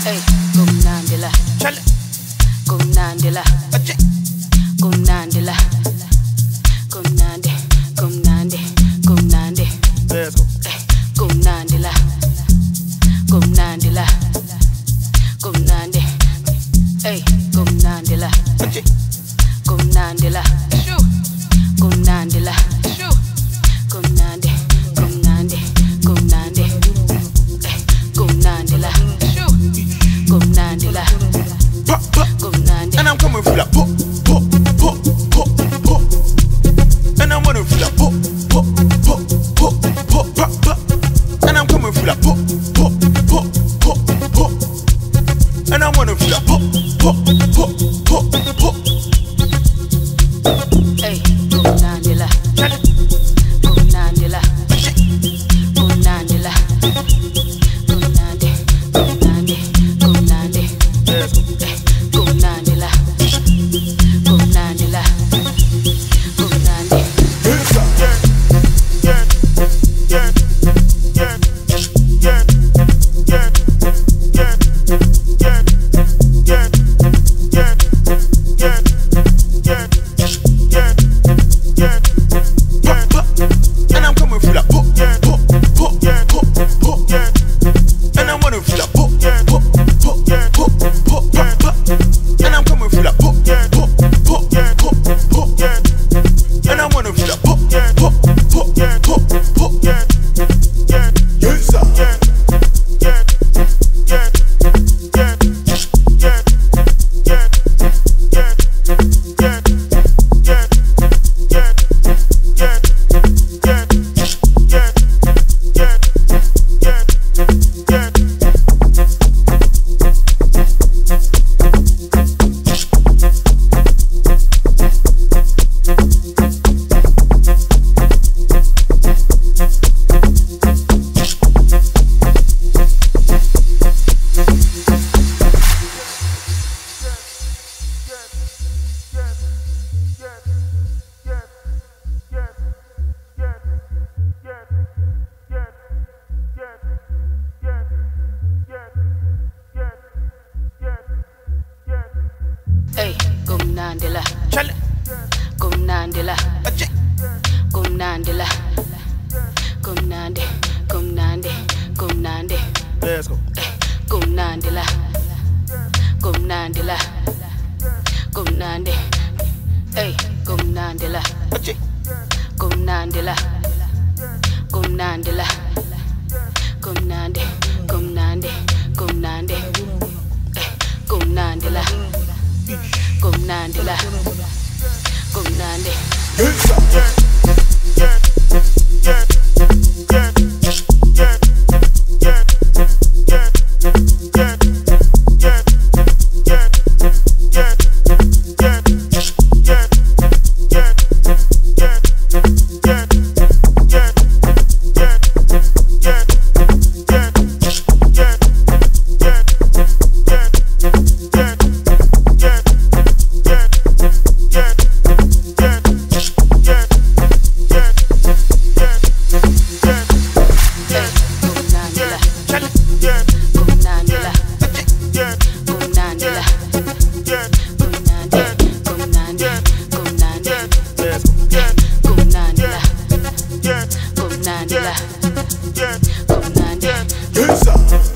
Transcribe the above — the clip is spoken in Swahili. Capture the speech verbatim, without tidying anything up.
Hey, kumnandila, Chale, kumnandila, ache, kumnandila, kumnandi, kumnandi, kumnandi. let's go. Hey, kumnandila, kumnandila, kumnandi. Hey, kumnandila, Ache, kumnandila, shoo, kumnandila, shoo, kumnandi, kumnandi, kumnandi. Hey, kumnandila, shoo. kumnandila, Pop, pop. kumnandi. And I'm coming for that pop, pop, pop, pop, pop. And I'm running for that pop, pop, pop, pop, pop, pop, pop. And I'm coming for that pop, pop, pop, pop, pop. And I'm running for that pop, pop, pop, pop, pop. Hey, kumnandila, Chale, kumnandila, ache, kumnandila, kumnandi, kumnandi, kumnandi. let's go. Hey, kumnandila, kumnandila, kumnandi. Pop, pop. And I'm coming for that pop, pop, pop, pop, pop. And I'm running for that pop, pop, pop, pop, pop, pop, pop. And I'm coming for that pop, pop, pop, pop, pop. And I'm running for that pop, pop, pop, pop, pop. Yes, sir. Hey, kumnandila, Chale, kumnandila, ache, kumnandila, kumnandi, kumnandi, kumnandi. let's go. Hey, kumnandila, kumnandila, kumnandi. Hey, kumnandila, Ache, kumnandila, kumnandila, kumnandi, kumnandi, kumnandi. Hey, kumnandila, kumnandila, kumnandi. yes, sir. Hey, kumnandila, Chale, kumnandila, ache, kumnandila, kumnandi, kumnandi, kumnandi. let's go. Kumnandila, kumnandila, kumnandi. Yes, sir.